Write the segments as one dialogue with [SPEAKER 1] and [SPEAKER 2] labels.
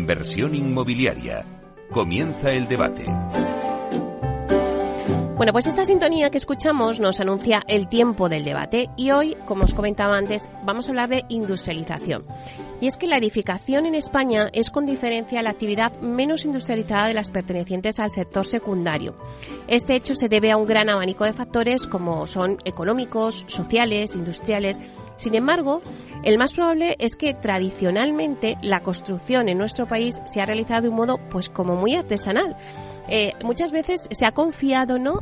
[SPEAKER 1] inversión inmobiliaria. Comienza el debate.
[SPEAKER 2] Bueno, pues esta sintonía que escuchamos nos anuncia el tiempo del debate y hoy, como os comentaba antes, vamos a hablar de industrialización. Y es que la edificación en España es con diferencia la actividad menos industrializada de las pertenecientes al sector secundario. Este hecho se debe a un gran abanico de factores como son económicos, sociales, industriales. Sin embargo, el más probable es que tradicionalmente la construcción en nuestro país se ha realizado de un modo pues como muy artesanal. Muchas veces se ha confiado, ¿no?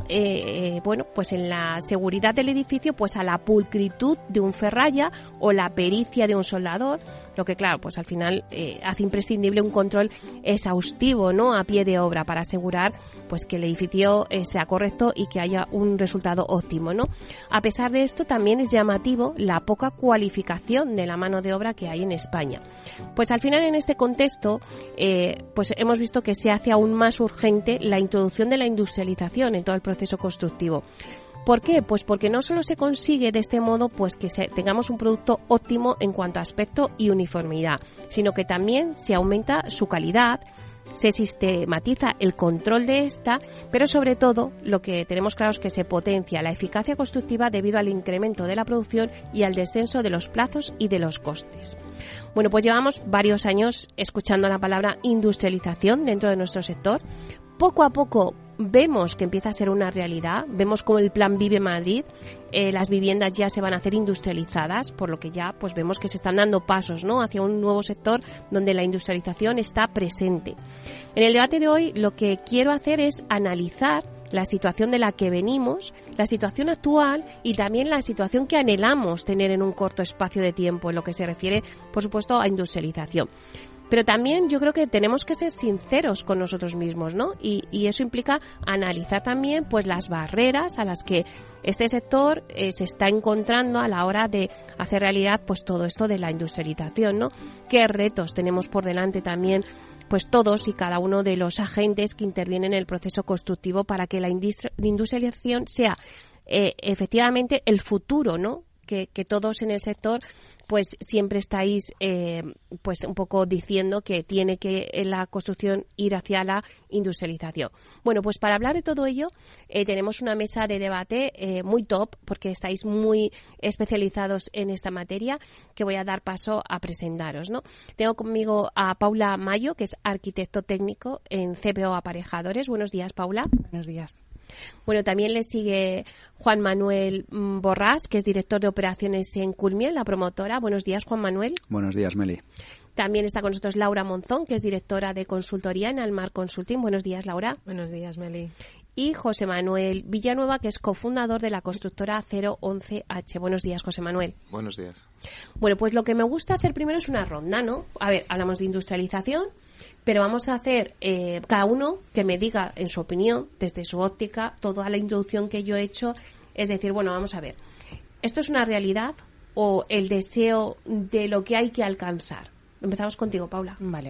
[SPEAKER 2] Pues en la seguridad del edificio, pues a la pulcritud de un ferralla o la pericia de un soldador, lo que claro, pues al final hace imprescindible un control exhaustivo, ¿no? A pie de obra para asegurar pues que el edificio sea correcto y que haya un resultado óptimo, ¿no? A pesar de esto, también es llamativo la poca cualificación de la mano de obra que hay en España. Pues al final, en este contexto, pues hemos visto que se hace aún más urgente la introducción de la industrialización en todo el proceso constructivo. ¿Por qué? Pues porque no solo se consigue de este modo pues que tengamos un producto óptimo en cuanto a aspecto y uniformidad, sino que también se aumenta su calidad, se sistematiza el control de esta, pero sobre todo lo que tenemos claro es que se potencia la eficacia constructiva debido al incremento de la producción y al descenso de los plazos y de los costes. Bueno, pues llevamos varios años escuchando la palabra industrialización dentro de nuestro sector. Poco a poco vemos que empieza a ser una realidad, vemos como el Plan Vive Madrid, las viviendas ya se van a hacer industrializadas, por lo que ya pues vemos que se están dando pasos, ¿no?, hacia un nuevo sector donde la industrialización está presente. En el debate de hoy lo que quiero hacer es analizar la situación de la que venimos, la situación actual y también la situación que anhelamos tener en un corto espacio de tiempo en lo que se refiere, por supuesto, a industrialización. Pero también yo creo que tenemos que ser sinceros con nosotros mismos, ¿no? Y eso implica analizar también pues las barreras a las que este sector se está encontrando a la hora de hacer realidad pues todo esto de la industrialización, ¿no? ¿Qué retos tenemos por delante también pues todos y cada uno de los agentes que intervienen en el proceso constructivo para que la industrialización sea efectivamente el futuro, ¿no? Que todos en el sector pues siempre estáis pues un poco diciendo que tiene que la construcción ir hacia la industrialización. Bueno, pues para hablar de todo ello tenemos una mesa de debate muy top, porque estáis muy especializados en esta materia, que voy a dar paso a presentaros, ¿no? Tengo conmigo a Paula Mayo, que es arquitecto técnico en CPO Aparejadores. Buenos días, Paula.
[SPEAKER 3] Buenos días.
[SPEAKER 2] Bueno, también le sigue Juan Manuel Borrás, que es director de operaciones en Culmia, la promotora. Buenos días, Juan Manuel.
[SPEAKER 4] Buenos días, Meli.
[SPEAKER 2] También está con nosotros Laura Monzón, que es directora de consultoría en Almar Consulting. Buenos días, Laura.
[SPEAKER 3] Buenos días, Meli.
[SPEAKER 2] Y José Manuel Villanueva, que es cofundador de la constructora 011H. Buenos días, José Manuel.
[SPEAKER 5] Buenos días.
[SPEAKER 2] Bueno, pues lo que me gusta hacer primero es una ronda, ¿no? A ver, hablamos de industrialización, pero vamos a hacer cada uno que me diga, en su opinión, desde su óptica, toda la introducción que yo he hecho. Es decir, bueno, vamos a ver, ¿esto es una realidad o el deseo de lo que hay que alcanzar? Empezamos contigo, Paula.
[SPEAKER 3] Vale.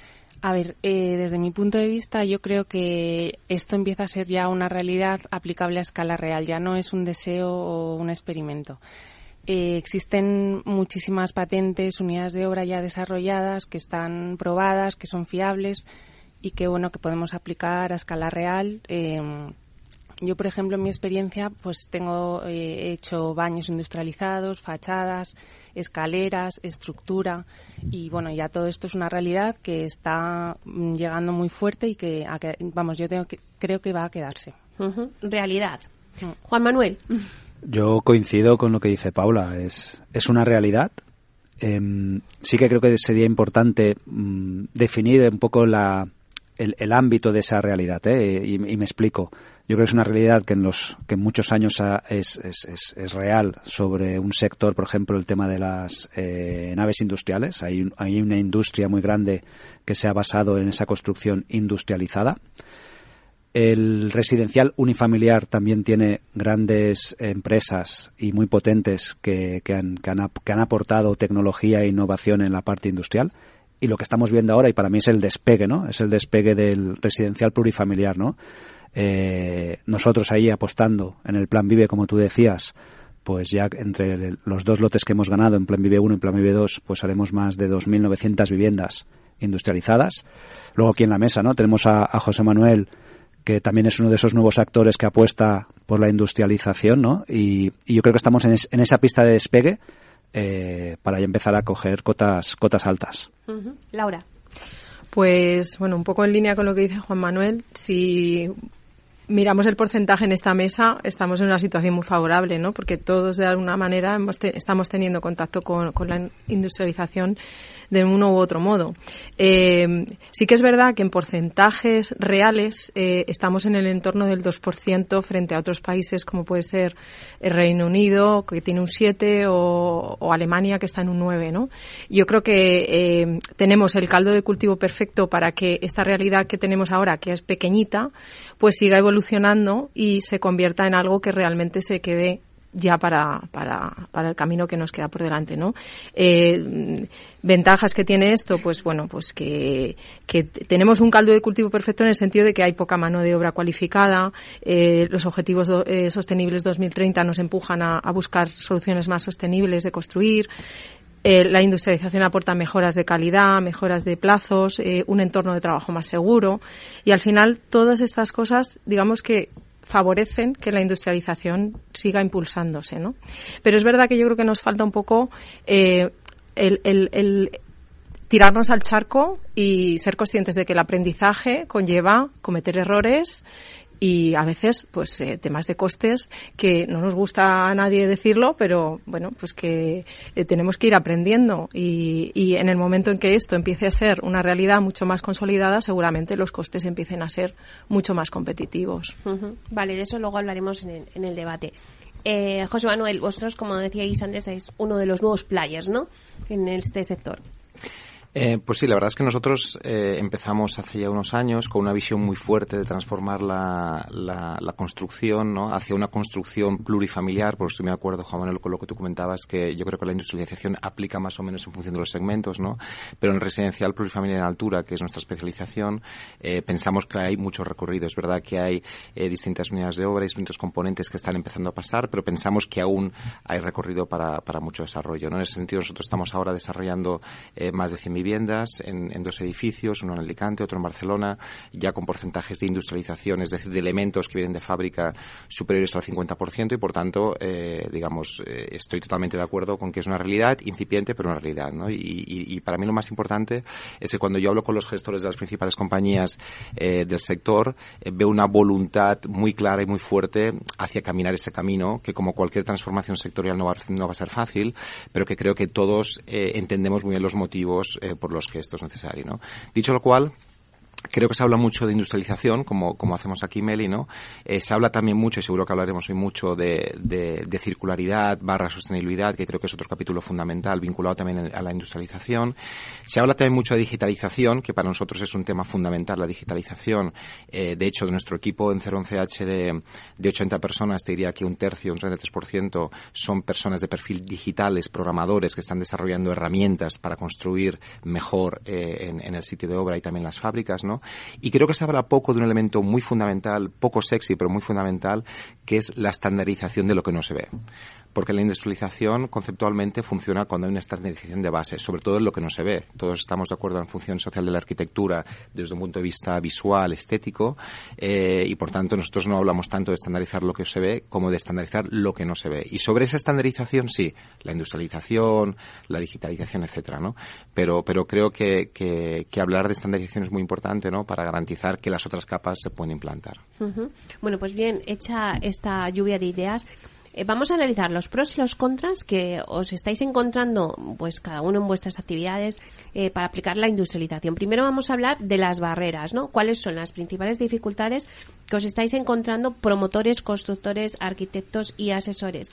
[SPEAKER 3] A ver, desde mi punto de vista, yo creo que esto empieza a ser ya una realidad aplicable a escala real. Ya no es un deseo o un experimento. Existen muchísimas patentes, unidades de obra ya desarrolladas, que están probadas, que son fiables y que, bueno, que podemos aplicar a escala real. Yo, por ejemplo, en mi experiencia, pues he hecho baños industrializados, fachadas, escaleras, estructura y, bueno, ya todo esto es una realidad que está llegando muy fuerte y que, vamos, creo que va a quedarse.
[SPEAKER 2] Uh-huh. Realidad. Juan Manuel.
[SPEAKER 4] Yo coincido con lo que dice Paula. Es una realidad. Sí que creo que sería importante definir un poco el ámbito de esa realidad, y me explico. Yo creo que es una realidad que en muchos años es real sobre un sector, por ejemplo, el tema de las naves industriales. Hay una industria muy grande que se ha basado en esa construcción industrializada. El residencial unifamiliar también tiene grandes empresas y muy potentes que han aportado tecnología e innovación en la parte industrial. Y lo que estamos viendo ahora, y para mí es el despegue, ¿no? Es el despegue del residencial plurifamiliar, ¿no? Nosotros ahí apostando en el Plan Vive, como tú decías, pues ya entre los dos lotes que hemos ganado en Plan Vive 1 y Plan Vive 2, pues haremos más de 2.900 viviendas industrializadas. Luego aquí en la mesa, ¿no? Tenemos a José Manuel, que también es uno de esos nuevos actores que apuesta por la industrialización, ¿no? Y yo creo que estamos en esa pista de despegue para ya empezar a coger cotas altas.
[SPEAKER 2] Uh-huh. Laura.
[SPEAKER 5] Pues bueno, un poco en línea con lo que dice Juan Manuel, si miramos el porcentaje en esta mesa, estamos en una situación muy favorable, ¿no? Porque todos de alguna manera estamos teniendo contacto con la industrialización de uno u otro modo. Sí que es verdad que en porcentajes reales estamos en el entorno del 2% frente a otros países como puede ser el Reino Unido, que tiene un 7%, o Alemania, que está en un 9%, ¿no? Yo creo que tenemos el caldo de cultivo perfecto para que esta realidad que tenemos ahora, que es pequeñita, pues siga evolucionando y se convierta en algo que realmente se quede ya para el camino que nos queda por delante, ¿no? Ventajas que tiene esto, pues bueno, pues que tenemos un caldo de cultivo perfecto en el sentido de que hay poca mano de obra cualificada, los objetivos sostenibles 2030 nos empujan a buscar soluciones más sostenibles de construir. La industrialización aporta mejoras de calidad, mejoras de plazos, un entorno de trabajo más seguro, y al final todas estas cosas, digamos que favorecen que la industrialización siga impulsándose, ¿no? Pero es verdad que yo creo que nos falta un poco el tirarnos al charco y ser conscientes de que el aprendizaje conlleva cometer errores y a veces pues temas de costes que no nos gusta a nadie decirlo, pero bueno, pues que tenemos que ir aprendiendo y en el momento en que esto empiece a ser una realidad mucho más consolidada, seguramente los costes empiecen a ser mucho más competitivos.
[SPEAKER 2] Uh-huh. Vale, de eso luego hablaremos en el debate. José Manuel, vosotros, como decíais antes, sois uno de los nuevos players, ¿no?, en este sector.
[SPEAKER 6] Pues sí, la verdad es que nosotros empezamos hace ya unos años con una visión muy fuerte de transformar la construcción, ¿no?, hacia una construcción plurifamiliar. Por eso estoy de acuerdo, Juan Manuel, con lo que tú comentabas, que yo creo que la industrialización aplica más o menos en función de los segmentos, ¿no? Pero en residencial plurifamiliar en altura, que es nuestra especialización, pensamos que hay mucho recorrido. Es verdad que hay distintas unidades de obra, distintos componentes que están empezando a pasar, pero pensamos que aún hay recorrido para mucho desarrollo, ¿no? En ese sentido, nosotros estamos ahora desarrollando más de 100 viviendas en 2 edificios, uno en Alicante, otro en Barcelona, ya con porcentajes de industrialización, es decir, de elementos que vienen de fábrica superiores al 50%, y por tanto, estoy totalmente de acuerdo con que es una realidad incipiente, pero una realidad, ¿no? Y para mí lo más importante es que cuando yo hablo con los gestores de las principales compañías del sector, veo una voluntad muy clara y muy fuerte hacia caminar ese camino, que como cualquier transformación sectorial no va a ser fácil, pero que creo que todos entendemos muy bien los motivos por los que esto es necesario, ¿no? Dicho lo cual, creo que se habla mucho de industrialización, como hacemos aquí, Meli, ¿no? Se habla también mucho, y seguro que hablaremos hoy mucho, de circularidad / sostenibilidad, que creo que es otro capítulo fundamental, vinculado también a la industrialización. Se habla también mucho de digitalización, que para nosotros es un tema fundamental, la digitalización. De hecho, de nuestro equipo en 011H de 80 personas, te diría que un tercio, un 33%, son personas de perfil digitales, programadores, que están desarrollando herramientas para construir mejor en el sitio de obra y también las fábricas, ¿no? Y creo que se habla poco de un elemento muy fundamental, poco sexy, pero muy fundamental, que es la estandarización de lo que no se ve. Porque la industrialización conceptualmente funciona cuando hay una estandarización de base, sobre todo en lo que no se ve. Todos estamos de acuerdo en la función social de la arquitectura desde un punto de vista visual, estético, y por tanto nosotros no hablamos tanto de estandarizar lo que se ve como de estandarizar lo que no se ve. Y sobre esa estandarización sí, la industrialización, la digitalización, etcétera, ¿no? Pero creo que hablar de estandarización es muy importante, ¿no?, para garantizar que las otras capas se pueden implantar.
[SPEAKER 2] Uh-huh. Bueno, pues bien, hecha esta lluvia de ideas, vamos a analizar los pros y los contras que os estáis encontrando, pues cada uno en vuestras actividades, para aplicar la industrialización. Primero vamos a hablar de las barreras, ¿no? ¿Cuáles son las principales dificultades que os estáis encontrando promotores, constructores, arquitectos y asesores?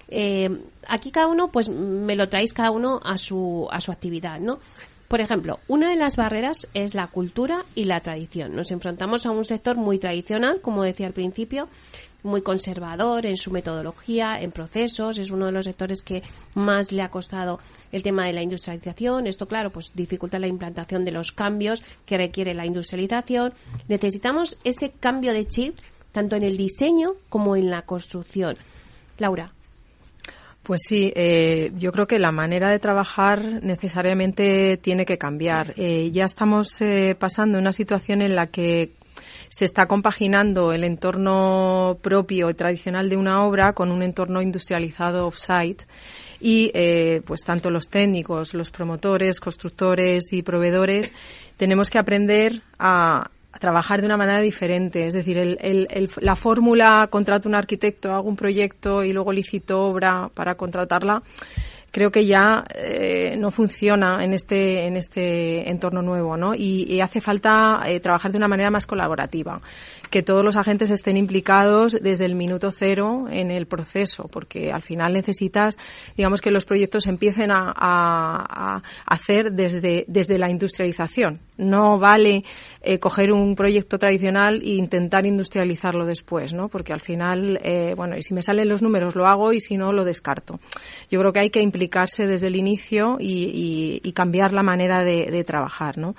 [SPEAKER 2] Aquí cada uno, pues me lo traéis cada uno a su actividad, ¿no? Por ejemplo, una de las barreras es la cultura y la tradición. Nos enfrentamos a un sector muy tradicional, como decía al principio, muy conservador en su metodología, en procesos. Es uno de los sectores que más le ha costado el tema de la industrialización. Esto, claro, pues dificulta la implantación de los cambios que requiere la industrialización. Necesitamos ese cambio de chip tanto en el diseño como en la construcción. Laura.
[SPEAKER 5] Pues sí, yo creo que la manera de trabajar necesariamente tiene que cambiar. Ya estamos pasando una situación en la que se está compaginando el entorno propio y tradicional de una obra con un entorno industrializado off-site y pues tanto los técnicos, los promotores, constructores y proveedores tenemos que aprender a trabajar de una manera diferente. Es decir, la fórmula contrato un arquitecto, hago un proyecto y luego licito obra para contratarla, creo que ya no funciona en este entorno nuevo, ¿no? Y hace falta trabajar de una manera más colaborativa, que todos los agentes estén implicados desde el minuto cero en el proceso, porque al final necesitas, digamos, que los proyectos empiecen a hacer desde la industrialización. No vale coger un proyecto tradicional e intentar industrializarlo después, ¿no? Porque al final, y si me salen los números lo hago y si no lo descarto. Yo creo que hay que implicarse desde el inicio y cambiar la manera de trabajar, ¿no?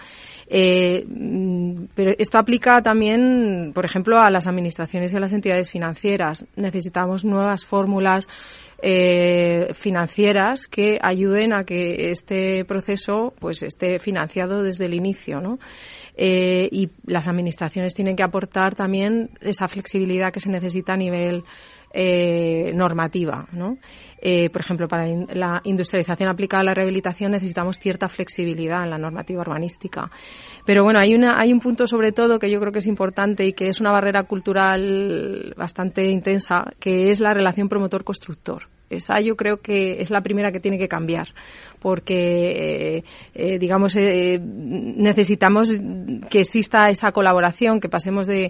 [SPEAKER 5] Pero esto aplica también, por ejemplo, a las administraciones y a las entidades financieras. Necesitamos nuevas fórmulas financieras que ayuden a que este proceso pues esté financiado desde el inicio, ¿no? Y las administraciones tienen que aportar también esa flexibilidad que se necesita a nivel normativa, ¿no? Por ejemplo, para la industrialización aplicada a la rehabilitación necesitamos cierta flexibilidad en la normativa urbanística. Pero bueno, hay un punto sobre todo que yo creo que es importante y que es una barrera cultural bastante intensa, que es la relación promotor-constructor. Esa yo creo que es la primera que tiene que cambiar, porque necesitamos que exista esa colaboración, que pasemos de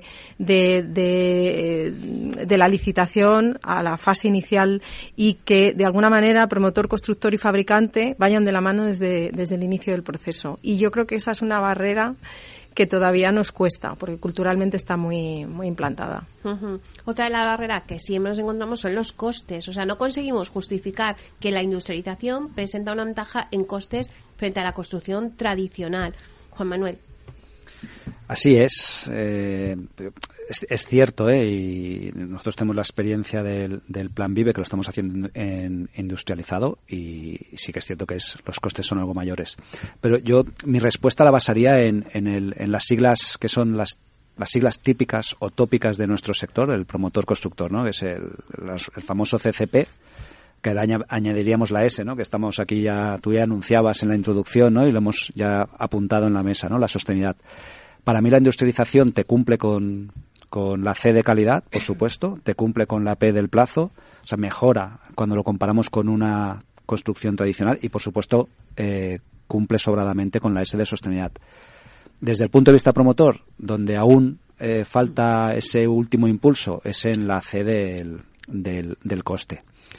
[SPEAKER 5] la licitación a la fase inicial y que de alguna manera promotor, constructor y fabricante vayan de la mano desde el inicio del proceso. Y yo creo que esa es una barrera que todavía nos cuesta, porque culturalmente está muy muy implantada.
[SPEAKER 2] Uh-huh. Otra de las barreras que siempre nos encontramos son los costes. O sea, no conseguimos justificar que la industrialización presenta una ventaja en costes frente a la construcción tradicional. Juan Manuel.
[SPEAKER 4] Así es. Es cierto, y nosotros tenemos la experiencia del Plan Vive, que lo estamos haciendo en industrializado, y sí que es cierto que los costes son algo mayores. Pero mi respuesta la basaría en las siglas que son las siglas típicas o tópicas de nuestro sector, el promotor constructor, ¿no? Que es el famoso CCP, que añadiríamos la S, ¿no? Que estamos aquí tú ya anunciabas en la introducción, ¿no? Y lo hemos ya apuntado en la mesa, ¿no? La sostenibilidad. Para mí la industrialización te cumple con la C de calidad, por supuesto, te cumple con la P del plazo, o sea, mejora cuando lo comparamos con una construcción tradicional y, por supuesto, cumple sobradamente con la S de sostenibilidad. Desde el punto de vista promotor, donde aún falta ese último impulso, es en la C del coste.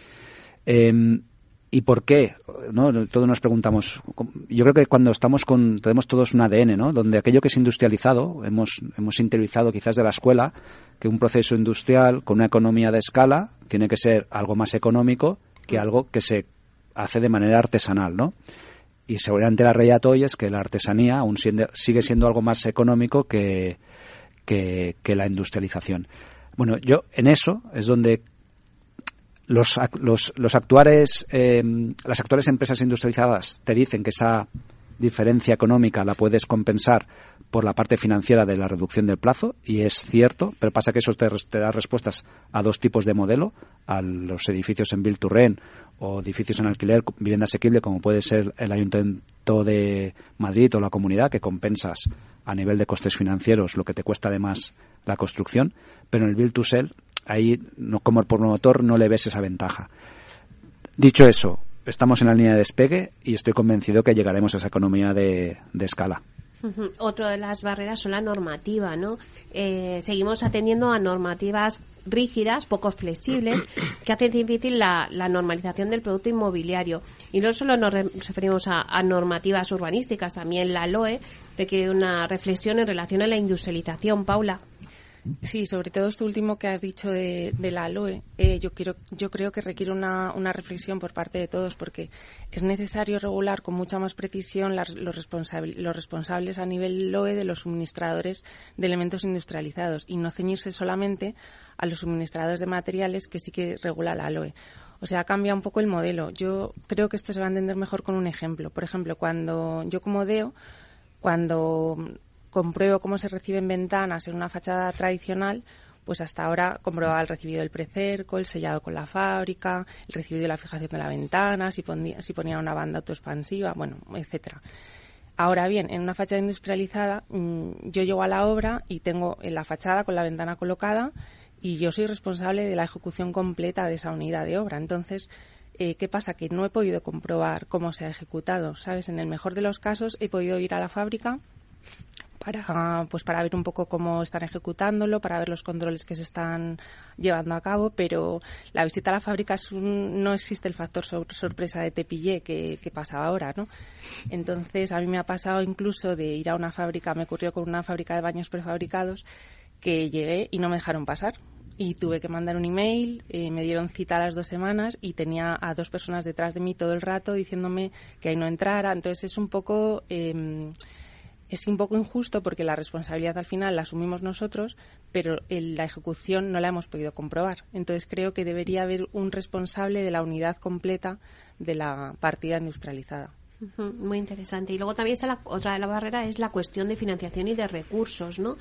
[SPEAKER 4] ¿Y por qué? ¿No? Todos nos preguntamos. Yo creo que cuando tenemos todos un ADN, ¿no? Donde aquello que es industrializado, hemos interiorizado quizás de la escuela, que un proceso industrial con una economía de escala tiene que ser algo más económico que algo que se hace de manera artesanal, ¿no? Y seguramente la realidad hoy es que la artesanía aún sigue siendo algo más económico que la industrialización. Bueno, en eso es donde las actuales empresas industrializadas te dicen que esa diferencia económica la puedes compensar por la parte financiera de la reducción del plazo, y es cierto, pero pasa que eso te da respuestas a dos tipos de modelo, a los edificios en Build to Rent o edificios en alquiler, vivienda asequible, como puede ser el Ayuntamiento de Madrid o la Comunidad, que compensas a nivel de costes financieros lo que te cuesta además la construcción, pero en el Build to Sell ahí, como promotor, no le ves esa ventaja. Dicho eso, estamos en la línea de despegue y estoy convencido que llegaremos a esa economía de escala.
[SPEAKER 2] Uh-huh. Otra de las barreras son la normativa, ¿no? Seguimos atendiendo a normativas rígidas, poco flexibles, que hacen difícil la normalización del producto inmobiliario. Y no solo nos referimos a normativas urbanísticas, también la LOE requiere una reflexión en relación a la industrialización. Paula.
[SPEAKER 3] Sí, sobre todo esto último que has dicho de la ALOE, yo creo que requiere una reflexión por parte de todos, porque es necesario regular con mucha más precisión los responsables a nivel LOE de los suministradores de elementos industrializados y no ceñirse solamente a los suministradores de materiales, que sí que regula la ALOE. O sea, cambia un poco el modelo. Yo creo que esto se va a entender mejor con un ejemplo. Por ejemplo, cuando yo como DEO, cuando compruebo cómo se reciben ventanas en una fachada tradicional, pues hasta ahora comprobaba el recibido del precerco, el sellado con la fábrica, el recibido de la fijación de la ventana, si ponía una banda autoexpansiva, bueno, etcétera. Ahora bien, en una fachada industrializada, yo llego a la obra y tengo en la fachada con la ventana colocada y yo soy responsable de la ejecución completa de esa unidad de obra. Entonces, ¿qué pasa? Que no he podido comprobar cómo se ha ejecutado, ¿sabes? En el mejor de los casos he podido ir a la fábrica para ver un poco cómo están ejecutándolo, para ver los controles que se están llevando a cabo, pero la visita a la fábrica no existe el factor sorpresa de te pillé que pasa ahora, ¿no? Entonces, a mí me ha pasado incluso de ir a una fábrica, me ocurrió con una fábrica de baños prefabricados, que llegué y no me dejaron pasar. Y tuve que mandar un email, me dieron cita a las 2 semanas y tenía a 2 personas detrás de mí todo el rato diciéndome que ahí no entrara. Entonces es un poco injusto porque la responsabilidad al final la asumimos nosotros, pero la ejecución no la hemos podido comprobar. Entonces creo que debería haber un responsable de la unidad completa de la partida industrializada.
[SPEAKER 2] Muy interesante. Y luego también está otra de la barrera, es la cuestión de financiación y de recursos, ¿no?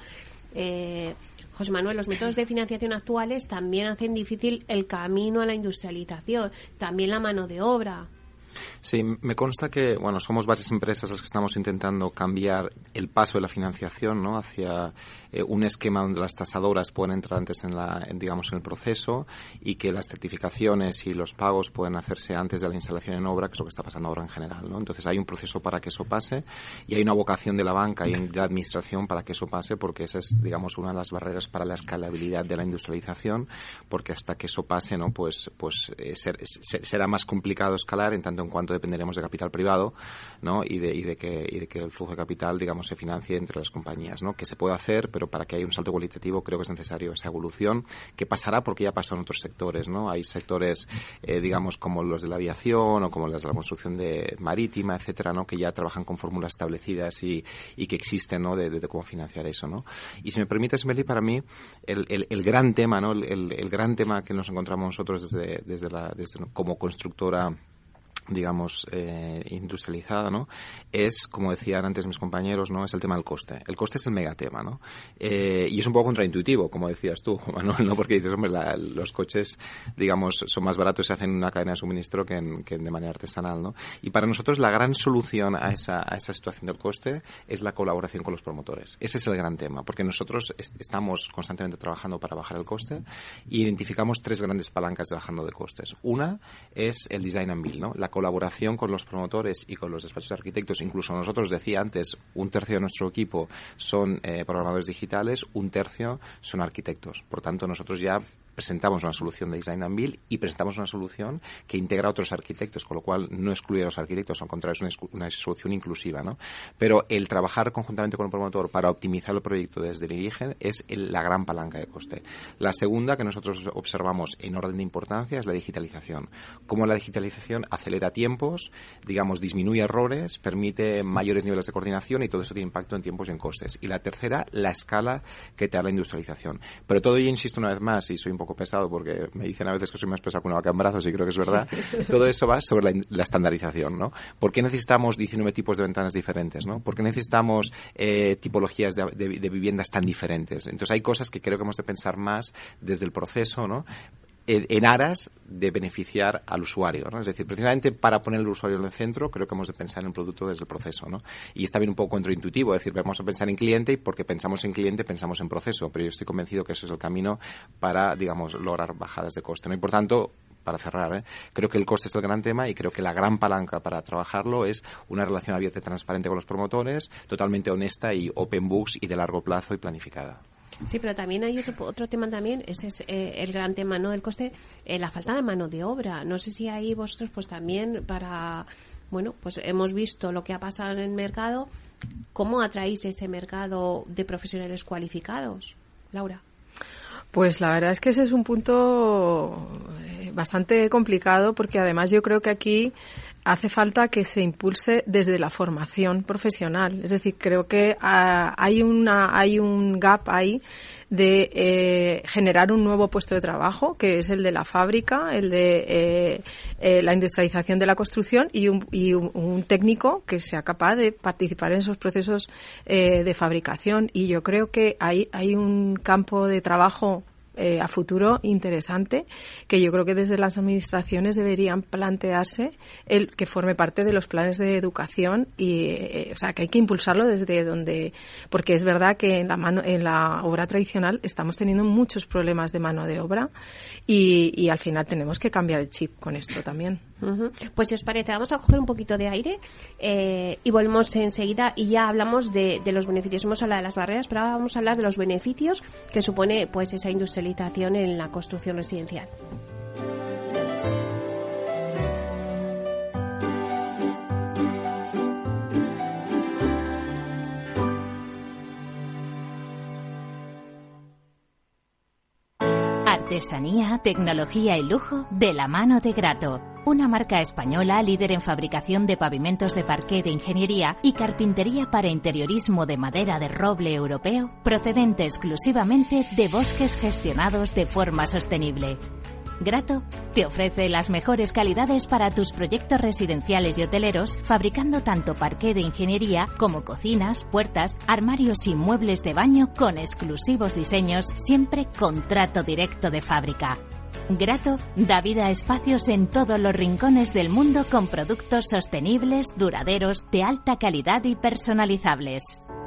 [SPEAKER 2] José Manuel, los métodos de financiación actuales también hacen difícil el camino a la industrialización, también la mano de obra.
[SPEAKER 6] Sí, me consta que, bueno, somos varias empresas las que estamos intentando cambiar el paso de la financiación, ¿no?, hacia un esquema donde las tasadoras pueden entrar antes en el proceso y que las certificaciones y los pagos pueden hacerse antes de la instalación en obra, que es lo que está pasando ahora en general, ¿no? Entonces hay un proceso para que eso pase y hay una vocación de la banca y de la administración para que eso pase, porque esa es, digamos, una de las barreras para la escalabilidad de la industrialización, porque hasta que eso pase, ¿no?, pues será más complicado escalar en tanto en cuanto dependeremos de capital privado, ¿no?, y de que el flujo de capital, digamos, se financie entre las compañías, ¿no?, que se puede hacer, pero para que haya un salto cualitativo creo que es necesario esa evolución, que pasará porque ya pasa en otros sectores, ¿no? Hay sectores, digamos, como los de la aviación o como los de la construcción marítima, etcétera, ¿no?, que ya trabajan con fórmulas establecidas y que existen, ¿no?, de cómo financiar eso, ¿no? Y si me permites, Meli, para mí el gran tema, ¿no?, el gran tema que nos encontramos nosotros desde como constructora, digamos, industrializada, ¿no?, es, como decían antes mis compañeros, ¿no?, es el tema del coste. El coste es el megatema, ¿no? Y es un poco contraintuitivo, como decías tú, Manuel, ¿no? Porque dices, hombre, los coches, digamos, son más baratos y se hacen en una cadena de suministro que de manera artesanal, ¿no? Y para nosotros la gran solución a esa situación del coste es la colaboración con los promotores. Ese es el gran tema, porque nosotros estamos constantemente trabajando para bajar el coste e identificamos 3 grandes palancas de bajando de costes. Una es el design and build, ¿no?, la colaboración con los promotores y con los despachos de arquitectos. Incluso nosotros, decía antes, 1/3 de nuestro equipo son programadores digitales, 1/3 son arquitectos. Por tanto, nosotros ya presentamos una solución de design and build y presentamos una solución que integra a otros arquitectos, con lo cual no excluye a los arquitectos, al contrario, es una solución inclusiva, ¿no? Pero el trabajar conjuntamente con el promotor para optimizar el proyecto desde el origen es la gran palanca de coste. La segunda que nosotros observamos en orden de importancia es la digitalización. Cómo la digitalización acelera tiempos, digamos, disminuye errores, permite mayores niveles de coordinación y todo eso tiene impacto en tiempos y en costes. Y la tercera, la escala que te da la industrialización. Pero todo ello, insisto una vez más, y soy un poco pesado porque me dicen a veces que soy más pesado que una vaca en brazos y creo que es verdad, todo eso va sobre la estandarización, ¿no? ¿Por qué necesitamos 19 tipos de ventanas diferentes, ¿no? ¿Por qué necesitamos tipologías de viviendas tan diferentes? Entonces hay cosas que creo que hemos de pensar más desde el proceso, ¿no?, en aras de beneficiar al usuario, ¿no? Es decir, precisamente para poner al usuario en el centro, creo que hemos de pensar en el producto desde el proceso, ¿no? Y está bien un poco contraintuitivo, es decir, vamos a pensar en cliente y porque pensamos en cliente pensamos en proceso, pero yo estoy convencido que eso es el camino para, digamos, lograr bajadas de coste, ¿no? Y por tanto, para cerrar, creo que el coste es el gran tema y creo que la gran palanca para trabajarlo es una relación abierta y transparente con los promotores, totalmente honesta y open books y de largo plazo y planificada.
[SPEAKER 2] Sí, pero también hay otro tema también, ese es el gran tema, ¿no?, del coste, la falta de mano de obra. No sé si ahí vosotros pues también pues hemos visto lo que ha pasado en el mercado, ¿cómo atraéis ese mercado de profesionales cualificados? Laura.
[SPEAKER 5] Pues la verdad es que ese es un punto bastante complicado, porque además yo creo que aquí hace falta que se impulse desde la formación profesional. Es decir, creo que hay un gap ahí de generar un nuevo puesto de trabajo, que es el de la fábrica, el de la industrialización de la construcción, y un técnico que sea capaz de participar en esos procesos de fabricación. Y yo creo que hay un campo de trabajo a futuro interesante, que yo creo que desde las administraciones deberían plantearse el que forme parte de los planes de educación, y o sea, que hay que impulsarlo desde donde, porque es verdad que en la obra tradicional estamos teniendo muchos problemas de mano de obra, y al final tenemos que cambiar el chip con esto también.
[SPEAKER 2] Uh-huh. Pues si os parece, vamos a coger un poquito de aire y volvemos enseguida, y ya hablamos de los beneficios. Hemos hablado de las barreras, pero ahora vamos a hablar de los beneficios que supone pues esa industrialización en la construcción residencial.
[SPEAKER 7] Artesanía, tecnología y lujo de la mano de Grato. Una marca española líder en fabricación de pavimentos de parqué de ingeniería y carpintería para interiorismo de madera de roble europeo, procedente exclusivamente de bosques gestionados de forma sostenible. Grato te ofrece las mejores calidades para tus proyectos residenciales y hoteleros, fabricando tanto parqué de ingeniería como cocinas, puertas, armarios y muebles de baño con exclusivos diseños, siempre con trato directo de fábrica. Grato da vida a espacios en todos los rincones del mundo con productos sostenibles, duraderos, de alta calidad y personalizables.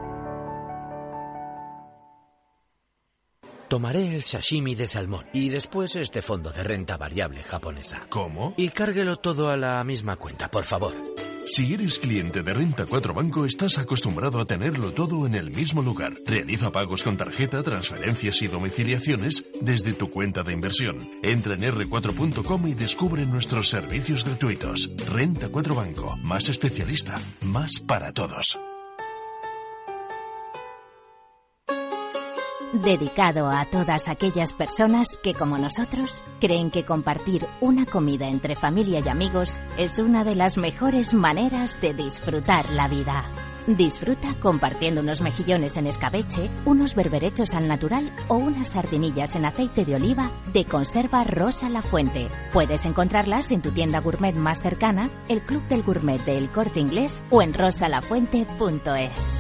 [SPEAKER 8] Tomaré el sashimi de salmón y después este fondo de renta variable japonesa.
[SPEAKER 9] ¿Cómo?
[SPEAKER 8] Y cárguelo todo a la misma cuenta, por favor.
[SPEAKER 9] Si eres cliente de Renta 4 Banco, estás acostumbrado a tenerlo todo en el mismo lugar. Realiza pagos con tarjeta, transferencias y domiciliaciones desde tu cuenta de inversión. Entra en r4.com y descubre nuestros servicios gratuitos. Renta 4 Banco, más especialista, más para todos.
[SPEAKER 7] Dedicado a todas aquellas personas que, como nosotros, creen que compartir una comida entre familia y amigos es una de las mejores maneras de disfrutar la vida. Disfruta compartiendo unos mejillones en escabeche, unos berberechos al natural o unas sardinillas en aceite de oliva de conserva Rosa La Fuente. Puedes encontrarlas en tu tienda gourmet más cercana, el Club del Gourmet de El Corte Inglés o en rosalafuente.es.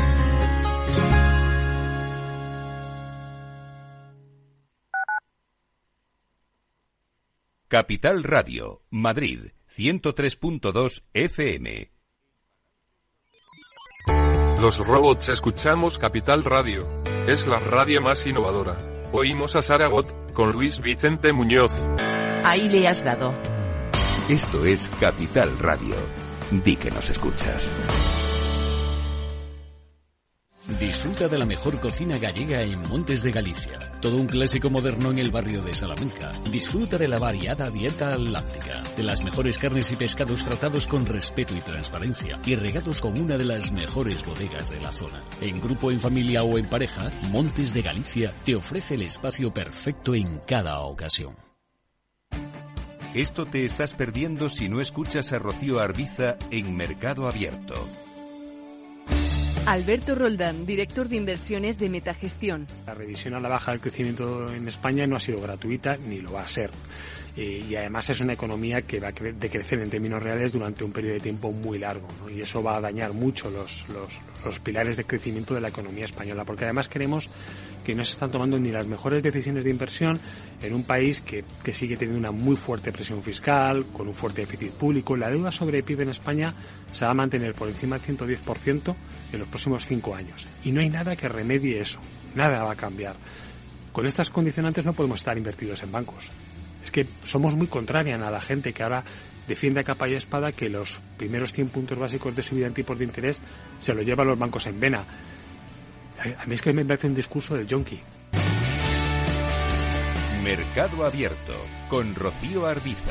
[SPEAKER 1] Capital Radio, Madrid, 103.2 FM.
[SPEAKER 10] Los robots escuchamos Capital Radio. Es la radio más innovadora. Oímos a Saragot, con Luis Vicente Muñoz.
[SPEAKER 11] Ahí le has dado.
[SPEAKER 1] Esto es Capital Radio. Di que nos escuchas.
[SPEAKER 12] Disfruta de la mejor cocina gallega en Montes de Galicia. Todo un clásico moderno en el barrio de Salamanca. Disfruta de la variada dieta atlántica, de las mejores carnes y pescados tratados con respeto y transparencia y regados con una de las mejores bodegas de la zona. En grupo, en familia o en pareja, Montes de Galicia te ofrece el espacio perfecto en cada ocasión.
[SPEAKER 1] Esto te estás perdiendo si no escuchas a Rocío Arbiza en Mercado Abierto.
[SPEAKER 13] Alberto Roldán, director de inversiones de Metagestión.
[SPEAKER 14] La revisión a la baja del crecimiento en España no ha sido gratuita ni lo va a ser. Y además es una economía que va a decrecer en términos reales durante un periodo de tiempo muy largo, ¿no? Y eso va a dañar mucho los pilares de crecimiento de la economía española, porque además creemos que no se están tomando ni las mejores decisiones de inversión en un país que sigue teniendo una muy fuerte presión fiscal, con un fuerte déficit público. La deuda sobre PIB en España se va a mantener por encima del 110% en los próximos 5 años. Y no hay nada que remedie eso. Nada va a cambiar. Con estas condicionantes no podemos estar invertidos en bancos. Es que somos muy contrarian a la gente que ahora defiende a capa y espada que los primeros 100 puntos básicos de subida en tipos de interés se lo llevan los bancos en vena. A mí es que me parece un discurso del yonki.
[SPEAKER 1] Mercado Abierto, con Rocío Arbiza.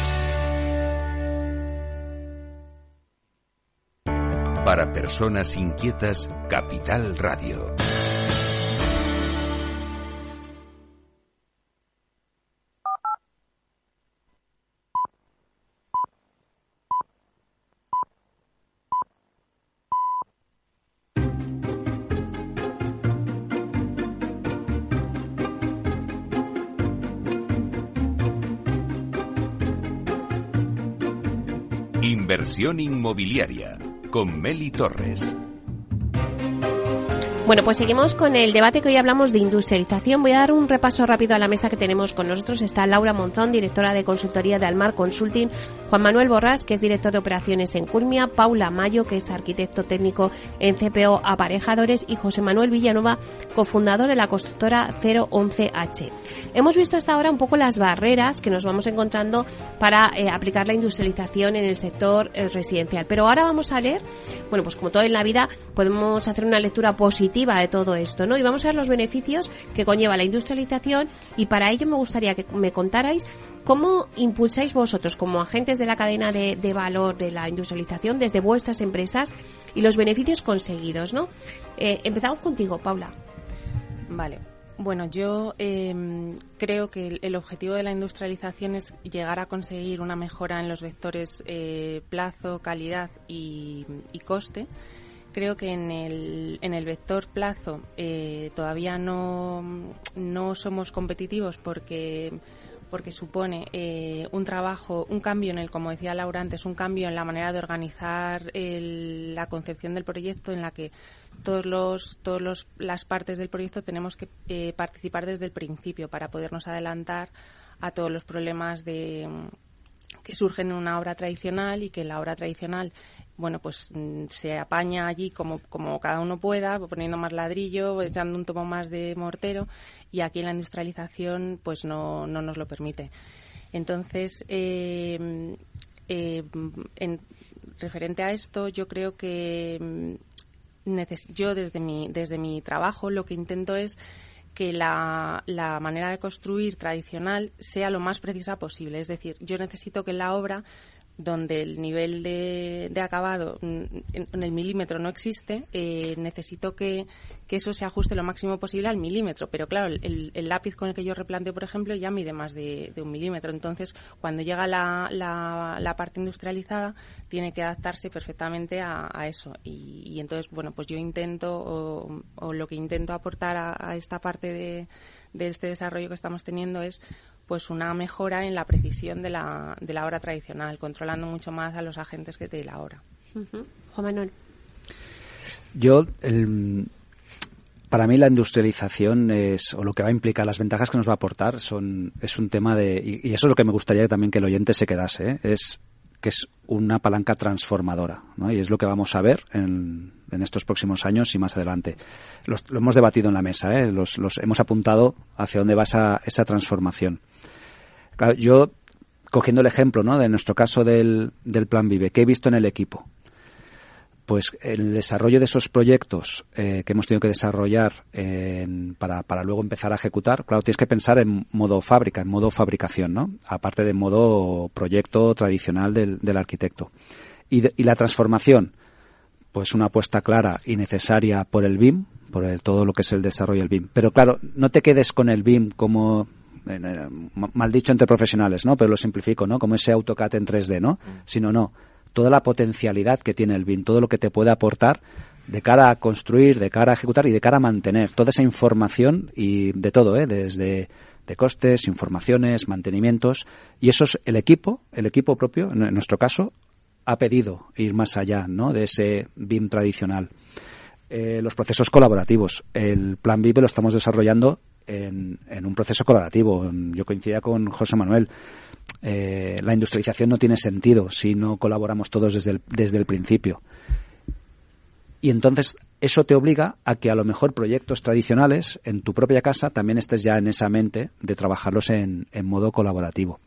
[SPEAKER 1] Para personas inquietas, Capital Radio. Inversión inmobiliaria con Meli Torres.
[SPEAKER 2] Bueno, pues seguimos con el debate que hoy hablamos de industrialización. Voy a dar un repaso rápido a la mesa que tenemos con nosotros. Está Laura Monzón, directora de consultoría de Almar Consulting, Juan Manuel Borrás, que es director de operaciones en Culmia, Paula Mayo, que es arquitecto técnico en CPO Aparejadores, y José Manuel Villanueva, cofundador de la constructora 011H. Hemos visto hasta ahora un poco las barreras que nos vamos encontrando para aplicar la industrialización en el sector residencial. Pero ahora vamos a leer, bueno, pues como todo en la vida, podemos hacer una lectura positiva de todo esto, ¿no? Y vamos a ver los beneficios que conlleva la industrialización, y para ello me gustaría que me contarais cómo impulsáis vosotros como agentes de la cadena de valor de la industrialización desde vuestras empresas y los beneficios conseguidos, ¿no? Empezamos contigo, Paula.
[SPEAKER 3] Vale. Bueno, yo creo que el objetivo de la industrialización es llegar a conseguir una mejora en los vectores plazo, calidad y coste. Creo que en el vector plazo todavía no somos competitivos porque supone un cambio como decía Laura antes, un cambio en la manera de organizar la concepción del proyecto, en la que las partes del proyecto tenemos que participar desde el principio para podernos adelantar a todos los problemas que surgen en una obra tradicional, y que en la obra tradicional, bueno, pues se apaña allí como cada uno pueda, poniendo más ladrillo, echando un tomo más de mortero, y aquí en la industrialización pues no nos lo permite. Entonces, referente a esto, yo creo que yo desde mi trabajo lo que intento es que la manera de construir tradicional sea lo más precisa posible. Es decir, yo necesito que en la obra, donde el nivel de acabado en el milímetro no existe, necesito que eso se ajuste lo máximo posible al milímetro. Pero claro, el lápiz con el que yo replanteo, por ejemplo, ya mide más de 1 milímetro. Entonces, cuando llega la parte industrializada, tiene que adaptarse perfectamente a eso. Y entonces, bueno, pues yo intento, o lo que intento aportar a esta parte de este desarrollo que estamos teniendo es pues una mejora en la precisión de la obra tradicional, controlando mucho más a los agentes que de la obra.
[SPEAKER 2] Uh-huh. Juan Manuel.
[SPEAKER 4] Para mí la industrialización o lo que va a implicar, las ventajas que nos va a aportar es un tema y eso es lo que me gustaría también que el oyente se quedase, es que es una palanca transformadora, ¿no? Y es lo que vamos a ver en estos próximos años y más adelante. Lo hemos debatido en la mesa, los hemos apuntado hacia dónde va esa transformación. Claro, yo, cogiendo el ejemplo, ¿no?, de nuestro caso del Plan Vive, ¿qué he visto en el equipo? Pues el desarrollo de esos proyectos que hemos tenido que desarrollar para luego empezar a ejecutar, claro, tienes que pensar en modo fábrica, en modo fabricación, ¿no? Aparte de modo proyecto tradicional del arquitecto. Y la transformación, pues una apuesta clara y necesaria por el BIM, todo lo que es el desarrollo del BIM. Pero claro, no te quedes con el BIM como, mal dicho entre profesionales, ¿no? Pero lo simplifico, ¿no? Como ese AutoCAD en 3D, ¿no? Sino no. Toda la potencialidad que tiene el BIM, todo lo que te puede aportar de cara a construir, de cara a ejecutar y de cara a mantener toda esa información y de todo, desde de costes, informaciones, mantenimientos, y eso es el equipo propio, en nuestro caso, ha pedido ir más allá, ¿no?, de ese BIM tradicional. Los procesos colaborativos, el Plan Vive lo estamos desarrollando en un proceso colaborativo. Yo coincidía con José Manuel. La industrialización no tiene sentido si no colaboramos todos desde el principio. Y entonces eso te obliga a que a lo mejor proyectos tradicionales en tu propia casa también estés ya en esa mente de trabajarlos en modo colaborativo.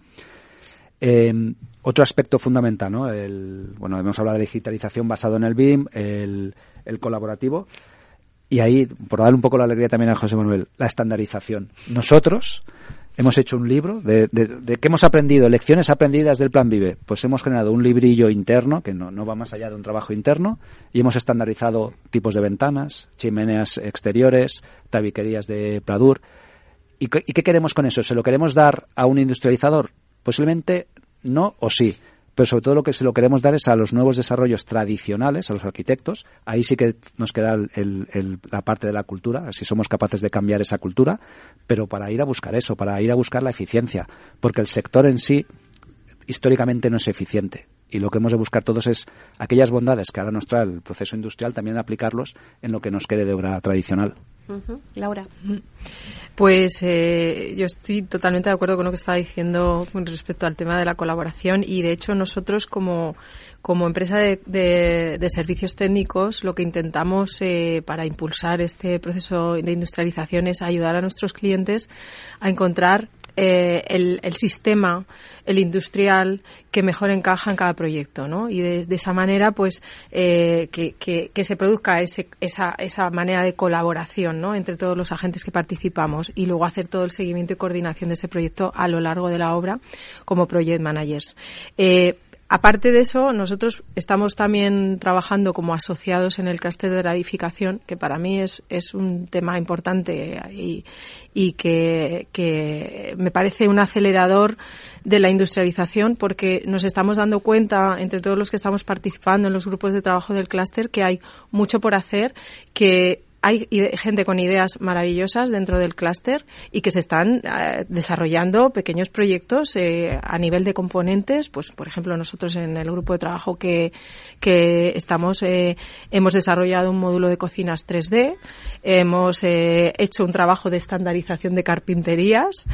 [SPEAKER 4] Otro aspecto fundamental, ¿no? Hemos hablado de digitalización basado en el BIM, el colaborativo. Y ahí, por darle un poco la alegría también a José Manuel, la estandarización. Nosotros hemos hecho un libro de qué hemos aprendido, lecciones aprendidas del Plan Vive. Pues hemos generado un librillo interno, que no va más allá de un trabajo interno, y hemos estandarizado tipos de ventanas, chimeneas exteriores, tabiquerías de pladur. ¿Y qué queremos con eso? ¿Se lo queremos dar a un industrializador? Posiblemente no o sí. Pero sobre todo lo que se lo queremos dar es a los nuevos desarrollos tradicionales, a los arquitectos. Ahí sí que nos queda la parte de la cultura, así somos capaces de cambiar esa cultura, pero para ir a buscar eso, para ir a buscar la eficiencia, porque el sector en sí históricamente no es eficiente Y lo que hemos de buscar todos es aquellas bondades que ahora nos trae el proceso industrial, también aplicarlos en lo que nos quede de obra tradicional.
[SPEAKER 2] Laura.
[SPEAKER 5] Pues yo estoy totalmente de acuerdo con lo que estaba diciendo con respecto al tema de la colaboración, y de hecho nosotros como empresa de servicios técnicos lo que intentamos para impulsar este proceso de industrialización es ayudar a nuestros clientes a encontrar el sistema, el industrial que mejor encaja en cada proyecto, ¿no? Y de esa manera, pues, que se produzca esa manera de colaboración, ¿no? Entre todos los agentes que participamos, y luego hacer todo el seguimiento y coordinación de ese proyecto a lo largo de la obra como project managers. Aparte de eso, nosotros estamos también trabajando como asociados en el clúster de la edificación, que para mí es un tema importante y que me parece un acelerador de la industrialización, porque nos estamos dando cuenta, entre todos los que estamos participando en los grupos de trabajo del clúster, que hay mucho por hacer, que hay gente con ideas maravillosas dentro del clúster y que se están desarrollando pequeños proyectos a nivel de componentes. Pues, por ejemplo, nosotros en el grupo de trabajo que estamos hemos desarrollado un módulo de cocinas 3D, hemos hecho un trabajo de estandarización de carpinterías,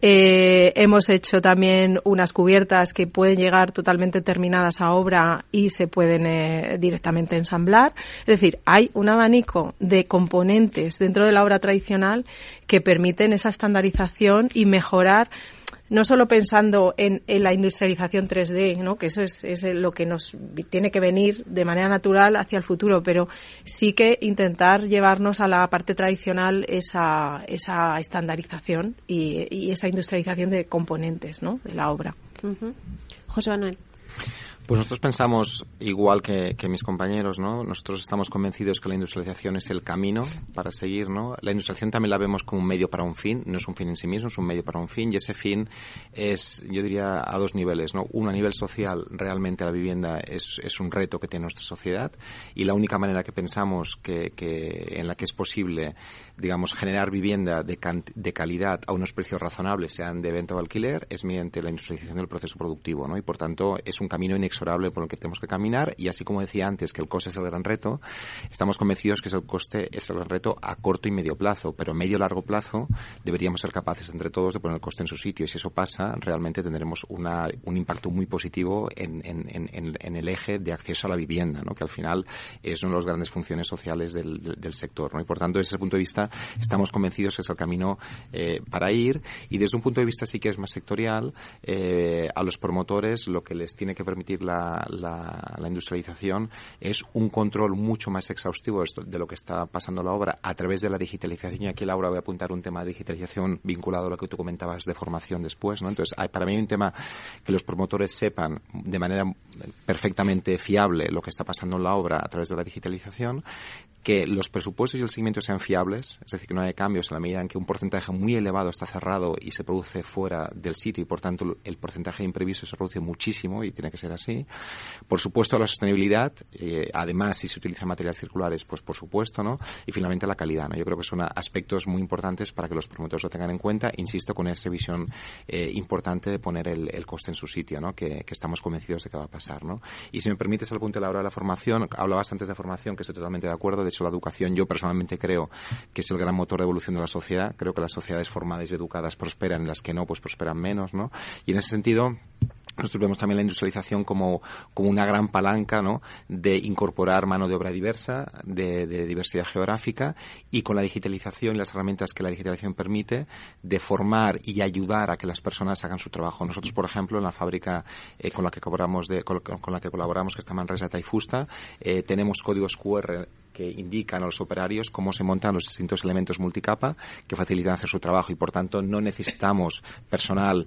[SPEAKER 5] hemos hecho también unas cubiertas que pueden llegar totalmente terminadas a obra y se pueden directamente ensamblar. Es decir, hay un abanico de componentes dentro de la obra tradicional que permiten esa estandarización y mejorar, no solo pensando en la industrialización 3D, ¿no? Que eso es lo que nos tiene que venir de manera natural hacia el futuro, pero sí que intentar llevarnos a la parte tradicional esa estandarización y esa industrialización de componentes, ¿no? De la obra.
[SPEAKER 2] José Manuel.
[SPEAKER 6] Pues nosotros pensamos igual que mis compañeros, ¿no? Nosotros estamos convencidos que la industrialización es el camino para seguir, ¿no? La industrialización también la vemos como un medio para un fin, no es un fin en sí mismo, es un medio para un fin, y ese fin es, yo diría, a dos niveles, ¿no? Uno, a nivel social, realmente la vivienda es un reto que tiene nuestra sociedad, y la única manera que pensamos en la que es posible, digamos, generar vivienda de calidad a unos precios razonables, sean de venta o alquiler, es mediante la industrialización del proceso productivo, ¿no? Y por tanto es un camino inexorable por el que tenemos que caminar, y así como decía antes que el coste es el gran reto, estamos convencidos que el coste es el gran reto a corto y medio plazo, pero a medio y largo plazo deberíamos ser capaces entre todos de poner el coste en su sitio, y si eso pasa, realmente tendremos un impacto muy positivo en el eje de acceso a la vivienda, ¿no? Que al final es una de las grandes funciones sociales del sector, ¿no? Y por tanto, desde ese punto de vista, estamos convencidos que es el camino para ir, y desde un punto de vista sí que es más sectorial, a los promotores lo que les tiene que permitir la industrialización es un control mucho más exhaustivo de lo que está pasando en la obra a través de la digitalización. Y aquí, Laura, voy a apuntar un tema de digitalización vinculado a lo que tú comentabas de formación después, ¿no? Entonces, para mí hay un tema que los promotores sepan de manera perfectamente fiable lo que está pasando en la obra a través de la digitalización, que los presupuestos y el seguimiento sean fiables, es decir, que no haya cambios en la medida en que un porcentaje muy elevado está cerrado y se produce fuera del sitio, y por tanto el porcentaje de imprevisto se reduce muchísimo, y tiene que ser así. Por supuesto, la sostenibilidad, además, si se utilizan materiales circulares, pues por supuesto, ¿no? Y finalmente la calidad, ¿no? Yo creo que son aspectos muy importantes para que los promotores lo tengan en cuenta, insisto, con esa visión importante de poner el coste en su sitio, ¿no? Que estamos convencidos de que va a pasar, ¿no? Y si me permites, al punto de la hora de la formación, hablabas antes de formación, que estoy totalmente de acuerdo. De hecho, la educación, yo personalmente creo que es el gran motor de evolución de la sociedad. Creo que las sociedades formadas y educadas prosperan, en las que no, pues prosperan menos, ¿no? Y en ese sentido, nosotros vemos también la industrialización como una gran palanca, ¿no? De incorporar mano de obra diversa, de diversidad geográfica, y con la digitalización y las herramientas que la digitalización permite, de formar y ayudar a que las personas hagan su trabajo. Nosotros, por ejemplo, en la fábrica con la que colaboramos, que está en Manresa, Taifusta, tenemos códigos QR que indican a los operarios cómo se montan los distintos elementos multicapa que facilitan hacer su trabajo, y por tanto no necesitamos personal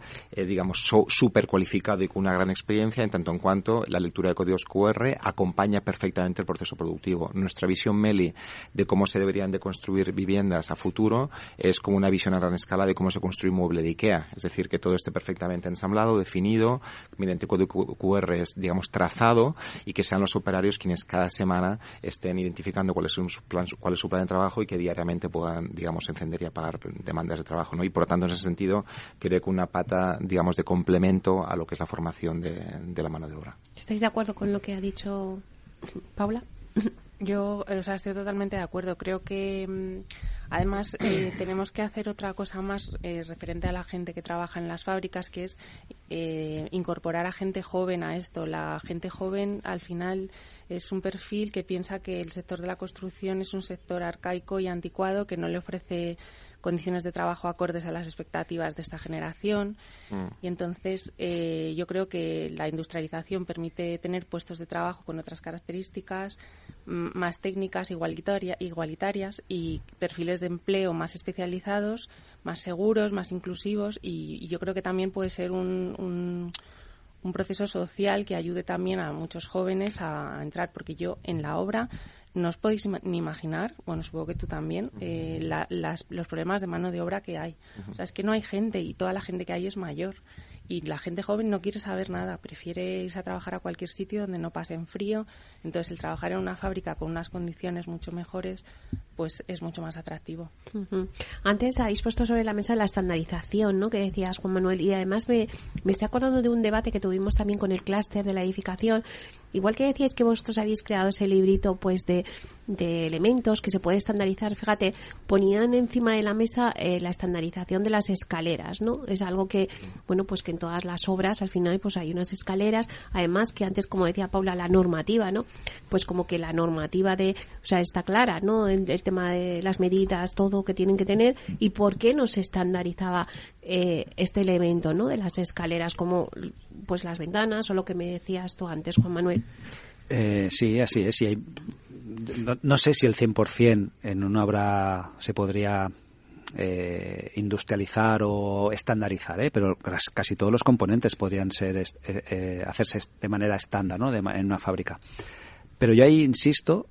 [SPEAKER 6] súper cualificado y con una gran experiencia, en tanto en cuanto la lectura de códigos QR acompaña perfectamente el proceso productivo. Nuestra visión MELI de cómo se deberían de construir viviendas a futuro es como una visión a gran escala de cómo se construye un mueble de IKEA, es decir, que todo esté perfectamente ensamblado, definido, mediante código QR trazado, y que sean los operarios quienes cada semana estén identificando planificando cuál es su plan de trabajo y que diariamente puedan, digamos, encender y apagar demandas de trabajo, ¿no? Y por lo tanto, en ese sentido, creo que una pata, digamos, de complemento a lo que es la formación de la mano de obra.
[SPEAKER 2] ¿Estáis de acuerdo con lo que ha dicho Paula?
[SPEAKER 3] Yo, estoy totalmente de acuerdo. Creo que, además, tenemos que hacer otra cosa más referente a la gente que trabaja en las fábricas, que es incorporar a gente joven a esto. La gente joven, al final, es un perfil que piensa que el sector de la construcción es un sector arcaico y anticuado que no le ofrece condiciones de trabajo acordes a las expectativas de esta generación. Y entonces yo creo que la industrialización permite tener puestos de trabajo con otras características más técnicas, igualitarias y perfiles de empleo más especializados, más seguros, más inclusivos, y yo creo que también puede ser un proceso social que ayude también a muchos jóvenes a entrar, porque yo en la obra no os podéis ni imaginar, bueno, supongo que tú también, los problemas de mano de obra que hay. O sea, es que no hay gente y toda la gente que hay es mayor. Y la gente joven no quiere saber nada, prefiere irse a trabajar a cualquier sitio donde no pasen frío. Entonces, el trabajar en una fábrica con unas condiciones mucho mejores, pues es mucho más atractivo.
[SPEAKER 2] Antes habéis puesto sobre la mesa la estandarización, ¿no?, que decías, Juan Manuel, y además me estoy acordando de un debate que tuvimos también con el clúster de la edificación. Igual que decíais que vosotros habéis creado ese librito, pues, de elementos que se puede estandarizar, fíjate, ponían encima de la mesa la estandarización de las escaleras, ¿no? Es algo que, bueno, pues que en todas las obras al final pues hay unas escaleras, además que antes, como decía Paula, la normativa, ¿no? Pues como que la normativa está clara, ¿no? El tema de las medidas, todo que tienen que tener, y por qué no se estandarizaba este elemento, ¿no?, de las escaleras, como pues las ventanas o lo que me decías tú antes, Juan Manuel.
[SPEAKER 4] Sí, así es. Sí, no sé si el 100% en una obra se podría industrializar o estandarizar, pero casi todos los componentes podrían ser hacerse de manera estándar, ¿no?, en una fábrica. Pero yo ahí insisto,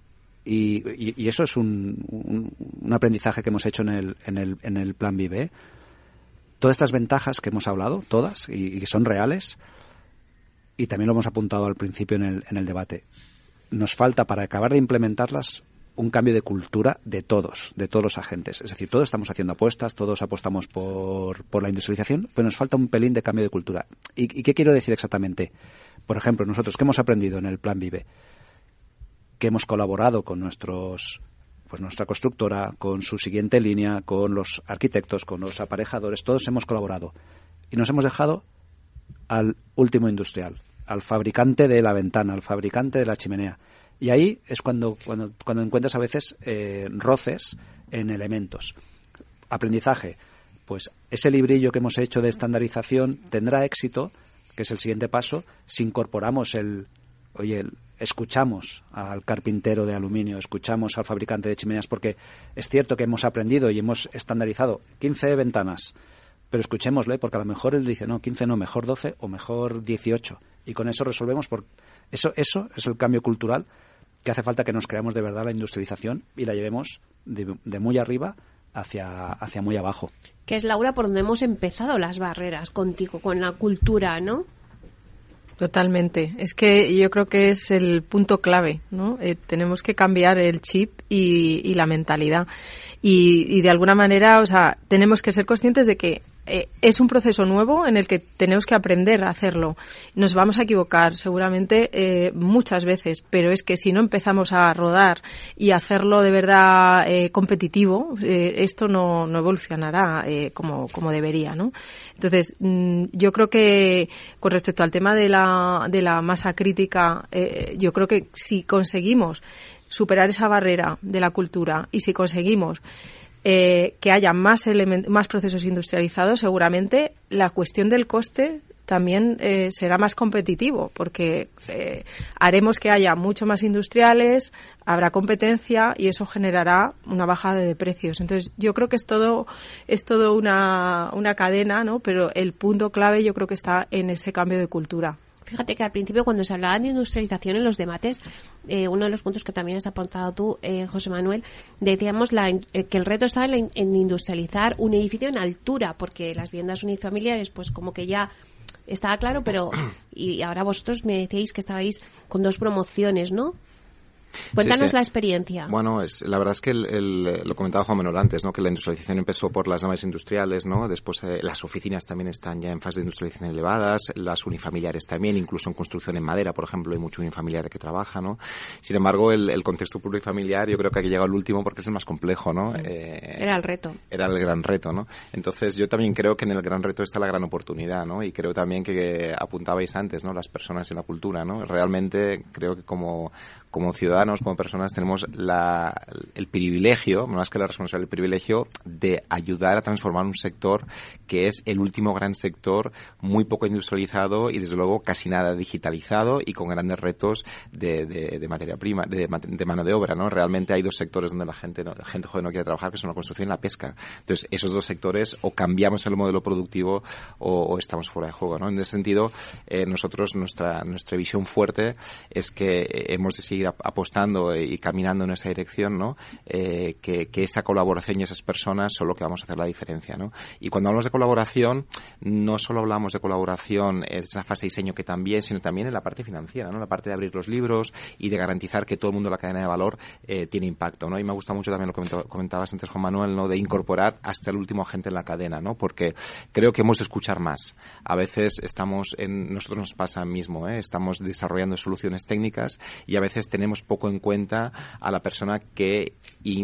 [SPEAKER 4] y eso es un aprendizaje que hemos hecho en el Plan Vive. Todas estas ventajas que hemos hablado, todas, y que son reales, y también lo hemos apuntado al principio en el debate, nos falta, para acabar de implementarlas, un cambio de cultura de todos los agentes. Es decir, todos estamos haciendo apuestas, todos apostamos por la industrialización, pero nos falta un pelín de cambio de cultura. ¿Y qué quiero decir exactamente? Por ejemplo, nosotros, ¿qué hemos aprendido en el Plan Vive? Que hemos colaborado con nuestra constructora, con su siguiente línea, con los arquitectos, con los aparejadores, todos hemos colaborado. Y nos hemos dejado al último industrial, al fabricante de la ventana, al fabricante de la chimenea. Y ahí es cuando encuentras a veces roces en elementos. Aprendizaje. Pues ese librillo que hemos hecho de estandarización tendrá éxito, que es el siguiente paso, si incorporamos escuchamos al carpintero de aluminio, escuchamos al fabricante de chimeneas, porque es cierto que hemos aprendido y hemos estandarizado 15 ventanas, pero escuchémosle, porque a lo mejor él dice, no, 15 no, mejor 12 o mejor 18, y con eso resolvemos. Eso es el cambio cultural que hace falta, que nos creamos de verdad la industrialización y la llevemos de muy arriba hacia muy abajo.
[SPEAKER 2] Que es, Laura, por donde hemos empezado las barreras contigo, con la cultura, ¿no?
[SPEAKER 5] Totalmente. Es que yo creo que es el punto clave, ¿no? Tenemos que cambiar el chip y la mentalidad. Y de alguna manera, o sea, tenemos que ser conscientes de que es un proceso nuevo en el que tenemos que aprender a hacerlo. Nos vamos a equivocar seguramente muchas veces, pero es que si no empezamos a rodar y hacerlo de verdad competitivo, esto no evolucionará como debería, ¿no? Entonces, yo creo que con respecto al tema de la masa crítica, yo creo que si conseguimos superar esa barrera de la cultura y si conseguimos que haya más procesos industrializados, seguramente la cuestión del coste también será más competitivo, porque haremos que haya mucho más industriales, habrá competencia y eso generará una bajada de precios. Entonces, yo creo que es todo una cadena, ¿no? Pero el punto clave yo creo que está en ese cambio de cultura.
[SPEAKER 2] Fíjate que al principio, cuando se hablaba de industrialización en los debates, uno de los puntos que también has aportado tú, José Manuel, decíamos que el reto estaba en industrializar un edificio en altura, porque las viviendas unifamiliares, pues como que ya estaba claro, pero y ahora vosotros me decíais que estabais con 2 promociones, ¿no? Cuéntanos la experiencia.
[SPEAKER 6] Bueno, la verdad es que lo comentaba Juan Manuel antes, ¿no? Que la industrialización empezó por las naves industriales, ¿no? Después las oficinas también están ya en fase de industrialización elevadas, las unifamiliares también, incluso en construcción en madera, por ejemplo, hay mucho unifamiliar que trabaja, ¿no? Sin embargo, el contexto plurifamiliar yo creo que ha llegado al último porque es el más complejo, ¿no?
[SPEAKER 2] Era el reto.
[SPEAKER 6] Era el gran reto, ¿no? Entonces yo también creo que en el gran reto está la gran oportunidad, ¿no? Y creo también que apuntabais antes, ¿no? Las personas en la cultura, ¿no? Realmente creo que como ciudadanos, como personas, tenemos el privilegio, más que la responsabilidad, el privilegio de ayudar a transformar un sector que es el último gran sector muy poco industrializado y, desde luego, casi nada digitalizado y con grandes retos de materia prima, de mano de obra, ¿no? Realmente hay dos sectores donde la gente joven no quiere trabajar, que son la construcción y la pesca. Entonces, esos dos sectores o cambiamos el modelo productivo o estamos fuera de juego, ¿no? En ese sentido, nosotros, nuestra visión fuerte es que hemos de seguir apostando y caminando en esa dirección, ¿no? Que esa colaboración y esas personas son lo que vamos a hacer la diferencia, ¿no? Y cuando hablamos de colaboración, no solo hablamos de colaboración en la fase de diseño, que también, sino también en la parte financiera, ¿no? La parte de abrir los libros y de garantizar que todo el mundo en la cadena de valor tiene impacto, ¿no? Y me ha gustado mucho también lo que comentabas antes, Juan Manuel, ¿no? De incorporar hasta el último agente en la cadena, ¿no? Porque creo que hemos de escuchar más. A veces nosotros nos pasa mismo, estamos desarrollando soluciones técnicas y a veces tenemos poco en cuenta a la persona que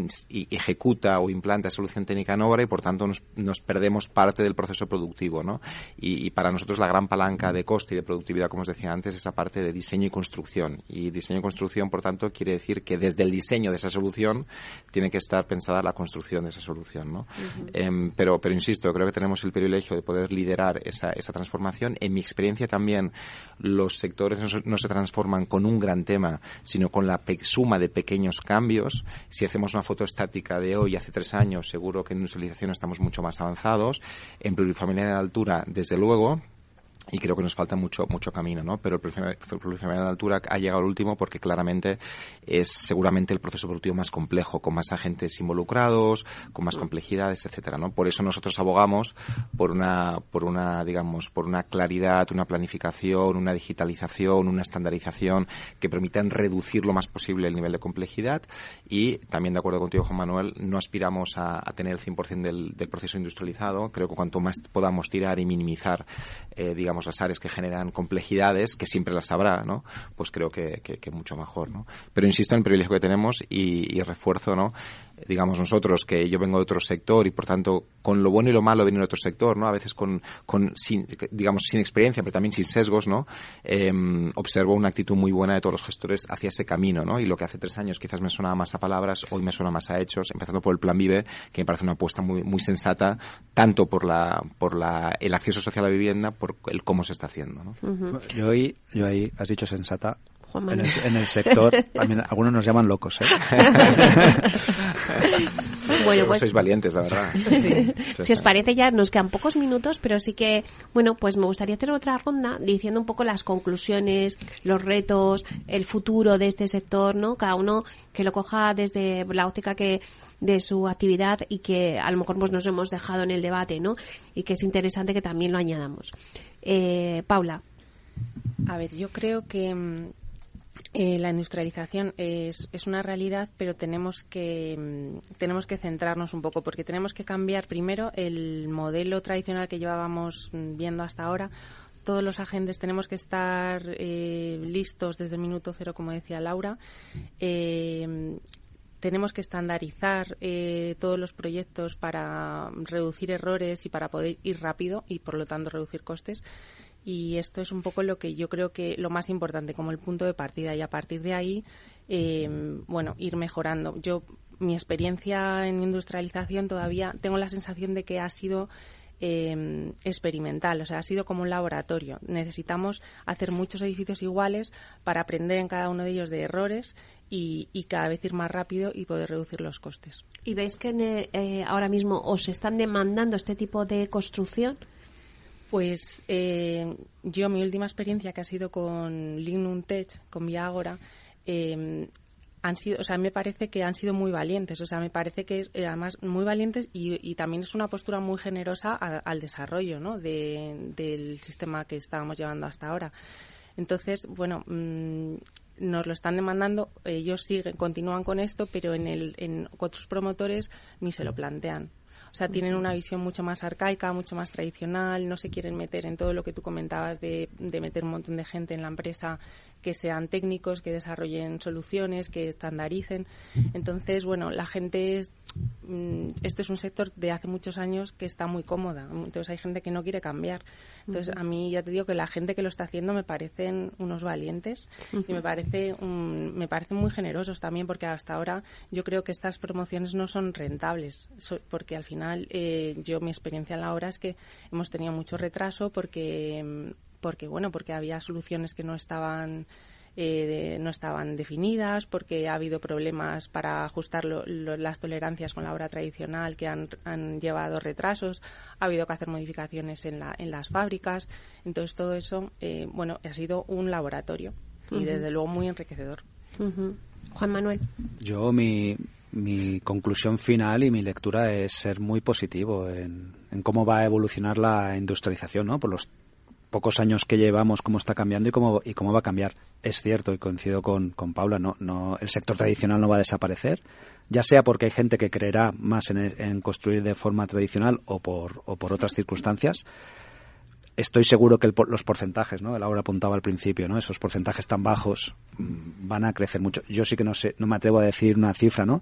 [SPEAKER 6] ejecuta o implanta solución técnica en obra y, por tanto, nos perdemos parte del proceso productivo, ¿no? Y para nosotros la gran palanca de coste y de productividad, como os decía antes, es esa parte de diseño y construcción. Y diseño y construcción, por tanto, quiere decir que desde el diseño de esa solución tiene que estar pensada la construcción de esa solución, ¿no? Uh-huh. Pero insisto, creo que tenemos el privilegio de poder liderar esa transformación. En mi experiencia también, los sectores no se transforman con un gran tema, sino con la suma de pequeños cambios. Si hacemos una foto estática de hoy, hace 3 años, seguro que en industrialización estamos mucho más avanzados. En plurifamiliar en altura, desde luego. Y creo que nos falta mucho camino, ¿no? Pero el plurifamiliar de altura ha llegado al último porque claramente es seguramente el proceso productivo más complejo, con más agentes involucrados, con más complejidades, etcétera, ¿no? Por eso nosotros abogamos por una claridad, una planificación, una digitalización, una estandarización que permitan reducir lo más posible el nivel de complejidad. Y también, de acuerdo contigo, Juan Manuel, no aspiramos a tener el 100% del proceso industrializado. Creo que cuanto más podamos tirar y minimizar, las áreas que generan complejidades, que siempre las habrá, ¿no? Pues creo que mucho mejor, ¿no? Pero insisto en el privilegio que tenemos y refuerzo, ¿no? Digamos nosotros, que yo vengo de otro sector y, por tanto, con lo bueno y lo malo viene de otro sector, ¿no? A veces sin experiencia, pero también sin sesgos, ¿no? Observo una actitud muy buena de todos los gestores hacia ese camino, ¿no? Y lo que hace 3 años quizás me sonaba más a palabras, hoy me suena más a hechos, empezando por el Plan Vive, que me parece una apuesta muy, muy sensata, tanto por el acceso social a la vivienda, por el cómo se está haciendo, ¿no?
[SPEAKER 4] Uh-huh. Yo ahí has dicho sensata. En el sector también algunos nos llaman locos, ¿eh?
[SPEAKER 2] Bueno, pues
[SPEAKER 6] sois valientes, la verdad.
[SPEAKER 2] Sí. Si os parece, ya nos quedan pocos minutos, pero sí que, pues me gustaría hacer otra ronda diciendo un poco las conclusiones, los retos, el futuro de este sector, ¿no? Cada uno que lo coja desde la óptica de su actividad y que a lo mejor pues nos hemos dejado en el debate, ¿no? Y que es interesante que también lo añadamos. Paula.
[SPEAKER 3] A ver, yo creo que la industrialización es una realidad, pero tenemos que centrarnos un poco, porque tenemos que cambiar primero el modelo tradicional que llevábamos viendo hasta ahora. Todos los agentes tenemos que estar listos desde el minuto cero, como decía Laura. Tenemos que estandarizar todos los proyectos para reducir errores y para poder ir rápido y, por lo tanto, reducir costes. Y esto es un poco lo que yo creo que lo más importante, como el punto de partida. Y a partir de ahí, ir mejorando. Mi experiencia en industrialización todavía tengo la sensación de que ha sido experimental, o sea, ha sido como un laboratorio. Necesitamos hacer muchos edificios iguales para aprender en cada uno de ellos de errores y cada vez ir más rápido y poder reducir los costes.
[SPEAKER 2] ¿Y veis que ahora mismo os están demandando este tipo de construcción?
[SPEAKER 3] Pues mi última experiencia, que ha sido con Lignum Tech, con Vía Ágora, me parece que han sido muy valientes. O sea, me parece que es además muy valientes y también es una postura muy generosa al desarrollo, ¿no? del sistema que estábamos llevando hasta ahora. Entonces, nos lo están demandando, ellos continúan con esto, pero en otros promotores ni se lo plantean. O sea, tienen una visión mucho más arcaica, mucho más tradicional, no se quieren meter en todo lo que tú comentabas de meter un montón de gente en la empresa, que sean técnicos, que desarrollen soluciones, que estandaricen. Entonces, bueno, la gente este es un sector de hace muchos años que está muy cómoda. Entonces hay gente que no quiere cambiar. Entonces a mí ya te digo que la gente que lo está haciendo me parecen unos valientes y me parecen muy generosos también, porque hasta ahora yo creo que estas promociones no son rentables, porque al final mi experiencia en la hora es que hemos tenido mucho retraso porque había soluciones que no estaban definidas, porque ha habido problemas para ajustar las tolerancias con la hora tradicional que han llevado retrasos, ha habido que hacer modificaciones en las fábricas. Entonces todo eso ha sido un laboratorio y desde luego muy enriquecedor.
[SPEAKER 2] Juan Manuel.
[SPEAKER 4] Yo mi conclusión final y mi lectura es ser muy positivo en cómo va a evolucionar la industrialización, ¿no? Por los pocos años que llevamos, cómo está cambiando y cómo va a cambiar. Es cierto, y coincido con Paula, no el sector tradicional no va a desaparecer, ya sea porque hay gente que creerá más en construir de forma tradicional o por otras circunstancias. Estoy seguro que los porcentajes, ¿no? Laura apuntaba al principio, ¿no? Esos porcentajes tan bajos van a crecer mucho. Yo sí que no me atrevo a decir una cifra, ¿no?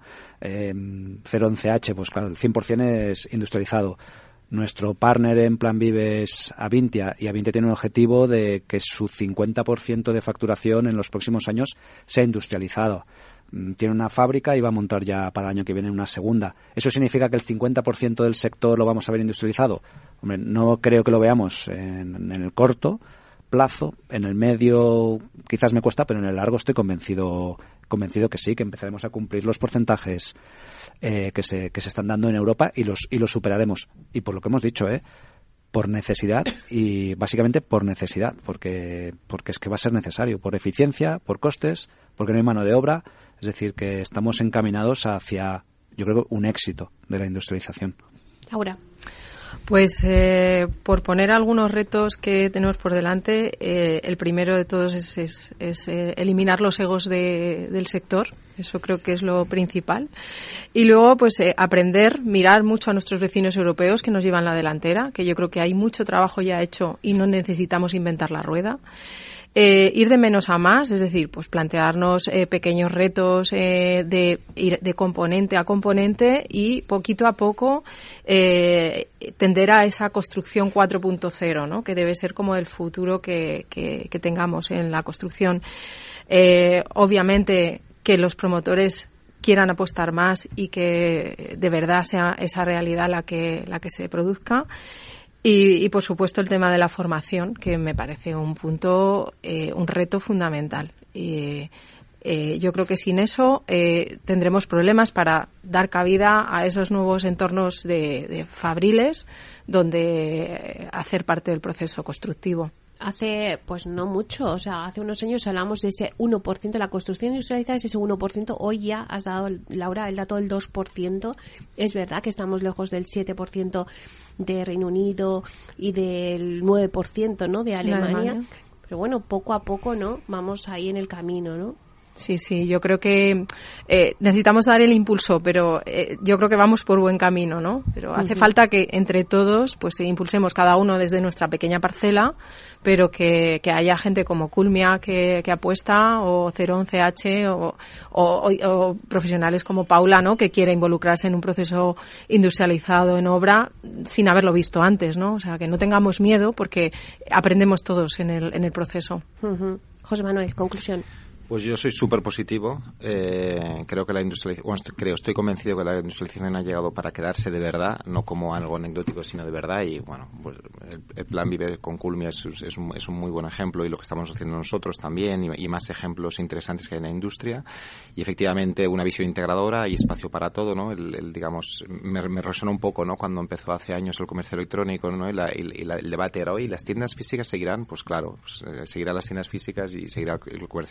[SPEAKER 4] 011H, pues claro, el 100% es industrializado. Nuestro partner en Plan Vive es Avintia, y Avintia tiene un objetivo de que su 50% de facturación en los próximos años sea industrializado. Tiene una fábrica y va a montar ya para el año que viene una segunda. ¿Eso significa que el 50% del sector lo vamos a ver industrializado? Hombre, no creo que lo veamos en el corto plazo. En el medio quizás me cuesta, pero en el largo estoy convencido que sí, que empezaremos a cumplir los porcentajes que se están dando en Europa y los superaremos. Y por lo que hemos dicho, por necesidad, y básicamente por necesidad, porque es que va a ser necesario, por eficiencia, por costes, porque no hay mano de obra. Es decir, que estamos encaminados hacia, yo creo, un éxito de la industrialización.
[SPEAKER 2] Laura.
[SPEAKER 5] Pues por poner algunos retos que tenemos por delante, el primero de todos es eliminar los egos del sector. Eso creo que es lo principal. Y luego, pues aprender, mirar mucho a nuestros vecinos europeos que nos llevan la delantera, que yo creo que hay mucho trabajo ya hecho y no necesitamos inventar la rueda. Ir de menos a más, es decir, pues plantearnos pequeños retos de ir de componente a componente y poquito a poco tender a esa construcción 4.0, ¿no? Que debe ser como el futuro que tengamos en la construcción. Obviamente que los promotores quieran apostar más y que de verdad sea esa realidad la que se produzca. Y por supuesto el tema de la formación, que me parece un reto fundamental. Yo creo que sin eso tendremos problemas para dar cabida a esos nuevos entornos de fabriles donde hacer parte del proceso constructivo.
[SPEAKER 2] Hace, pues no mucho, o sea, hace unos años hablamos de ese 1% de la construcción industrializada, es ese 1%, hoy ya has dado, Laura, el dato del 2%, es verdad que estamos lejos del 7% de Reino Unido y del 9%, ¿no?, de Alemania, pero bueno, poco a poco, ¿no?, vamos ahí en el camino, ¿no?
[SPEAKER 5] Sí, yo creo que necesitamos dar el impulso, pero yo creo que vamos por buen camino, ¿no? Pero hace falta que entre todos pues impulsemos cada uno desde nuestra pequeña parcela, pero que haya gente como Culmia que apuesta, o 011H o profesionales como Paula, ¿no?, que quiera involucrarse en un proceso industrializado en obra sin haberlo visto antes, ¿no? O sea, que no tengamos miedo porque aprendemos todos en el proceso.
[SPEAKER 2] José Manuel, conclusión.
[SPEAKER 6] Pues yo soy súper positivo. Creo que estoy convencido que la industrialización ha llegado para quedarse de verdad, no como algo anecdótico, sino de verdad. Y bueno, pues el Plan Vive con Culmia es un muy buen ejemplo, y lo que estamos haciendo nosotros también, y más ejemplos interesantes que hay en la industria. Y efectivamente una visión integradora y espacio para todo, ¿no? Digamos, me resonó un poco, ¿no?, cuando empezó hace años el comercio electrónico, ¿no? El debate era, hoy las tiendas físicas seguirán, pues claro, seguirán las tiendas físicas y seguirá el comercio electrónico.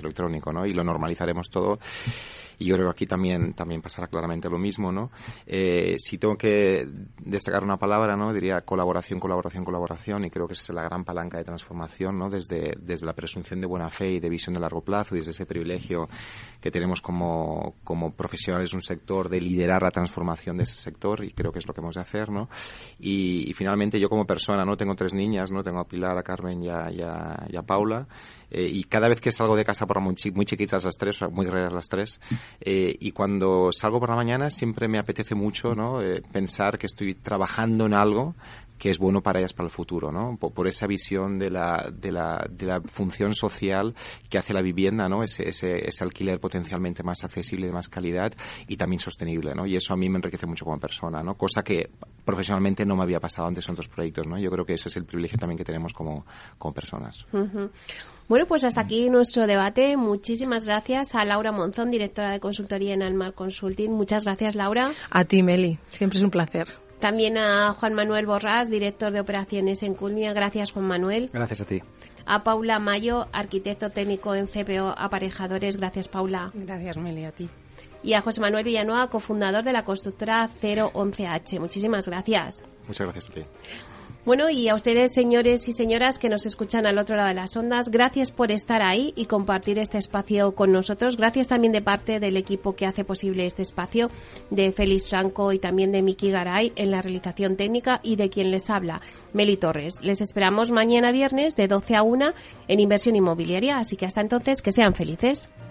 [SPEAKER 6] técnico, ¿no? Y lo normalizaremos todo. Y yo creo que aquí también pasará claramente lo mismo, ¿no? Si tengo que destacar una palabra, ¿no? Diría colaboración, y creo que esa es la gran palanca de transformación, ¿no? Desde la presunción de buena fe y de visión de largo plazo y desde ese privilegio que tenemos como profesionales de un sector de liderar la transformación de ese sector, y creo que es lo que hemos de hacer, ¿no? Y finalmente yo como persona, ¿no? Tengo 3 niñas, ¿no? Tengo a Pilar, a Carmen y a Paula, y cada vez que salgo de casa por muy chiquitas las 3, o sea, muy raras las 3, y cuando salgo por la mañana siempre me apetece mucho, ¿no? Pensar que estoy trabajando en algo que es bueno para ellas para el futuro, ¿no? Por esa visión de la función social que hace la vivienda, ¿no? Ese alquiler potencialmente más accesible, de más calidad y también sostenible, ¿no? Y eso a mí me enriquece mucho como persona, ¿no? Cosa que profesionalmente no me había pasado antes en otros proyectos, ¿no? Yo creo que ese es el privilegio también que tenemos como personas.
[SPEAKER 2] Uh-huh. Bueno, pues hasta aquí nuestro debate. Muchísimas gracias a Laura Monzón, directora de consultoría en Almar Consulting. Muchas gracias, Laura.
[SPEAKER 5] A ti, Meli. Siempre es un placer.
[SPEAKER 2] También a Juan Manuel Borrás, director de operaciones en Culmia. Gracias, Juan Manuel.
[SPEAKER 4] Gracias a ti.
[SPEAKER 2] A Paula Mayo, arquitecto técnico en CPO Aparejadores. Gracias, Paula.
[SPEAKER 3] Gracias, Meli, a ti.
[SPEAKER 2] Y a José Manuel Villanueva, cofundador de la constructora 011H. Muchísimas gracias.
[SPEAKER 6] Muchas gracias a ti.
[SPEAKER 2] Bueno, y a ustedes, señores y señoras que nos escuchan al otro lado de las ondas, gracias por estar ahí y compartir este espacio con nosotros. Gracias también de parte del equipo que hace posible este espacio, de Félix Franco y también de Miki Garay en la realización técnica y de quien les habla, Meli Torres. Les esperamos mañana viernes de 12 a 1 en Inversión Inmobiliaria, así que hasta entonces que sean felices.